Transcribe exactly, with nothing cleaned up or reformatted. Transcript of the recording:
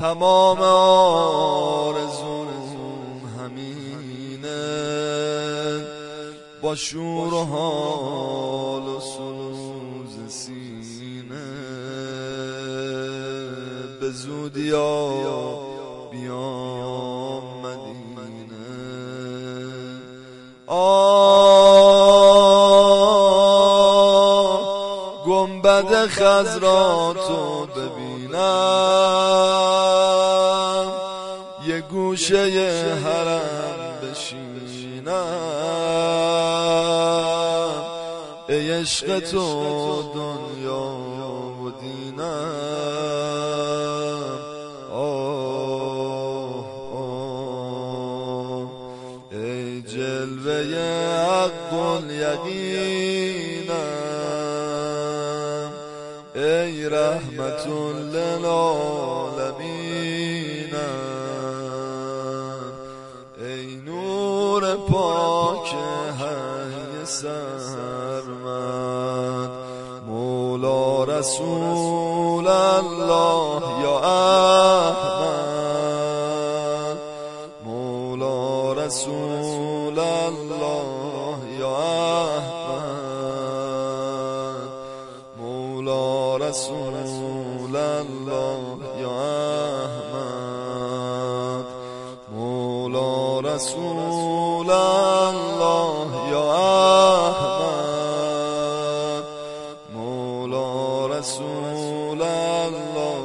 تمام آرزوم همینه، با شور و حال و سوز سینه به زودی بیام مدینه. آه گنبد خضراتو ببینم، یه گوشه حرم بشینم، ای عشق تو دنیا و دینم. آه آه ای جلوه حق الیقینم، ای رحمت للعالمینم، ای نور پاک حی سرمد، مولا رسول الله یا احمد، مولا رسول الله یا احمد، مولا رسول الله یا احمد، مولا رسول الله یا احمد، مولا رسول الله